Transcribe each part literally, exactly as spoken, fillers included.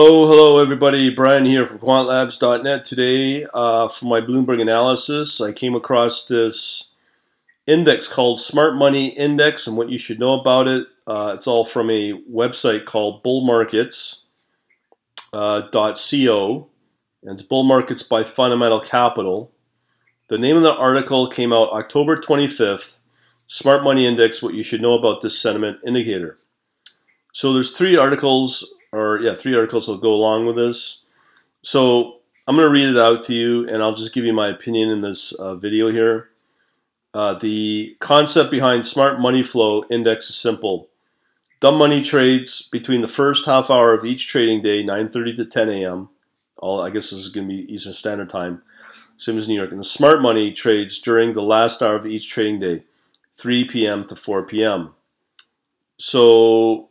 Hello, hello everybody. Brian here from quant labs dot net. Today, uh, for my Bloomberg analysis, I came across this index called Smart Money Index and what you should know about it. Uh, it's all from a website called bull markets dot co, and it's Bull Markets by Fundamental Capital. The name of the article came out October twenty-fifth, Smart Money Index, what you should know about this sentiment indicator. So there's three articles, or yeah, three articles will go along with this. So I'm going to read it out to you, and I'll just give you my opinion in this uh, video here. Uh, the concept behind Smart Money Flow Index is simple. Dumb money trades between the first half hour of each trading day, nine thirty to ten A M All I guess this is going to be Eastern Standard Time, same as New York. And the smart money trades during the last hour of each trading day, three P M to four P M So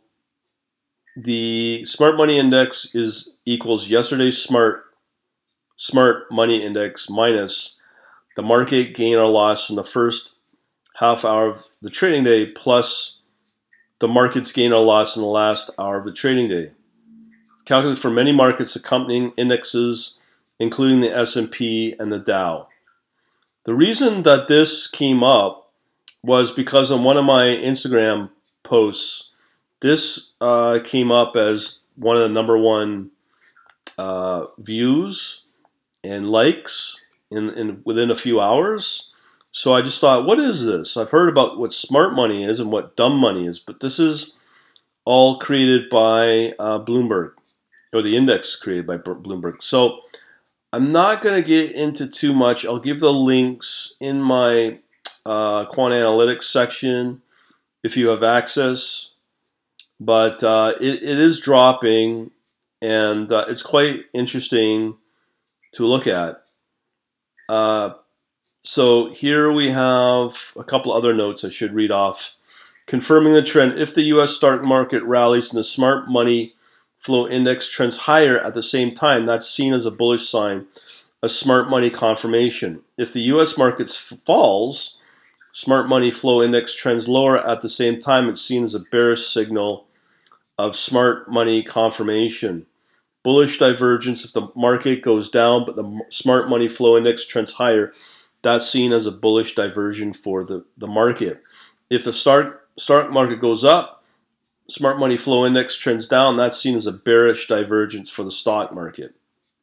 the Smart Money Index is equals yesterday's smart Smart Money Index minus the market gain or loss in the first half hour of the trading day plus the market's gain or loss in the last hour of the trading day. Calculated for many markets accompanying indexes, including the S and P and the Dow. The reason that this came up was because on one of my Instagram posts, this uh, came up as one of the number one uh, views and likes in, in within a few hours. So I just thought, what is this? I've heard about what smart money is and what dumb money is, but this is all created by uh, Bloomberg, or the index created by Bloomberg. So I'm not going to get into too much. I'll give the links in my uh, quant analytics section if you have access. But uh, it, it is dropping, and uh, it's quite interesting to look at. Uh, so here we have a couple other notes I should read off. Confirming the trend, if the U S stock market rallies and the smart money flow index trends higher at the same time, that's seen as a bullish sign, a smart money confirmation. If the U S market falls, smart money flow index trends lower at the same time, it's seen as a bearish signal of smart money confirmation. Bullish divergence, if the market goes down but the smart money flow index trends higher, that's seen as a bullish diversion for the, the market. If the stock, stock market goes up, smart money flow index trends down, that's seen as a bearish divergence for the stock market.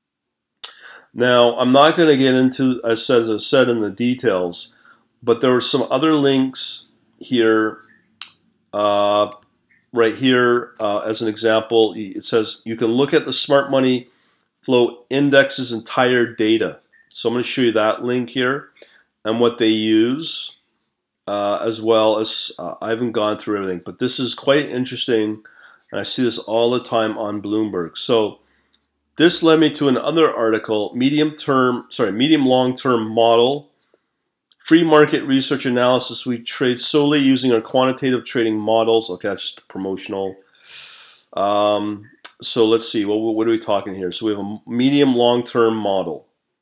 Now, I'm not going to get into, as I said, as I said in the details, but there are some other links here. Uh, Right here, uh, as an example, it says you can look at the Smart Money Flow Index's entire data. So I'm going to show you that link here and what they use, uh, as well as uh, I haven't gone through everything, but this is quite interesting, and I see this all the time on Bloomberg. So this led me to another article, medium term, sorry, medium long term model. Free market research analysis. We trade solely using our quantitative trading models. Okay, that's just promotional. Um, so let's see. What, what are we talking here? So we have a medium long-term model.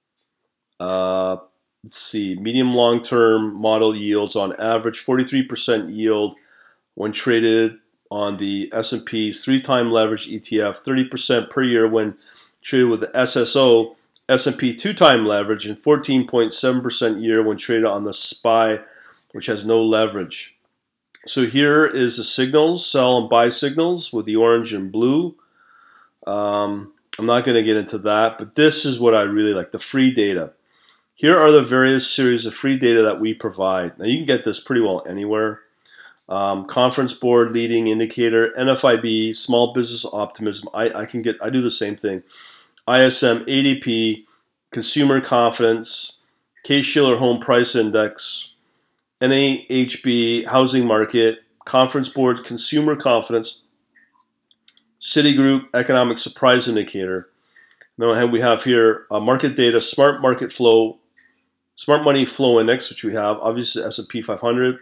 Uh, let's see. Medium long-term model yields on average forty-three percent yield when traded on the S and P's three-time leverage E T F, thirty percent per year when traded with the S S O S and P two-time leverage, and fourteen point seven percent year when traded on the S P Y, which has no leverage. So here is the signals, sell and buy signals with the orange and blue. Um, I'm not going to get into that, but this is what I really like, the free data. Here are the various series of free data that we provide. Now you can get this pretty well anywhere. Um, Conference Board Leading Indicator, N F I B, Small Business Optimism. I, I can get, I do the same thing. I S M, A D P, Consumer Confidence, Case-Shiller Home Price Index, N A H B, Housing Market, Conference Board, Consumer Confidence, Citigroup, Economic Surprise Indicator. Then we have here uh, market data, Smart Market Flow, Smart Money Flow Index, which we have, obviously S and P five hundred,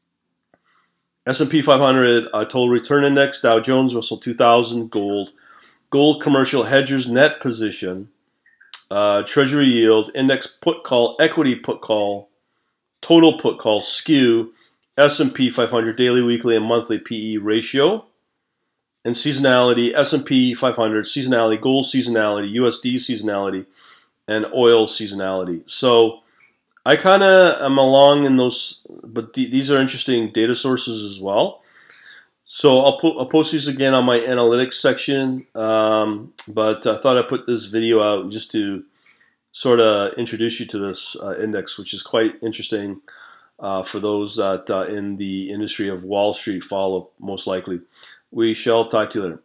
S and P five hundred uh, Total Return Index, Dow Jones, Russell two thousand, Gold, Gold Commercial Hedgers Net Position, uh, Treasury Yield, Index Put Call, Equity Put Call, Total Put Call, S K U, S and P five hundred Daily, Weekly, and Monthly P E Ratio, and seasonality, S and P five hundred seasonality, gold seasonality, U S D seasonality, and oil seasonality. So I kind of am along in those, but th these are interesting data sources as well. So I'll, put, I'll post these again on my analytics section, um, but I thought I'd put this video out just to sort of introduce you to this uh, index, which is quite interesting uh, for those that uh, in the industry of Wall Street follow, most likely. We shall talk to you later.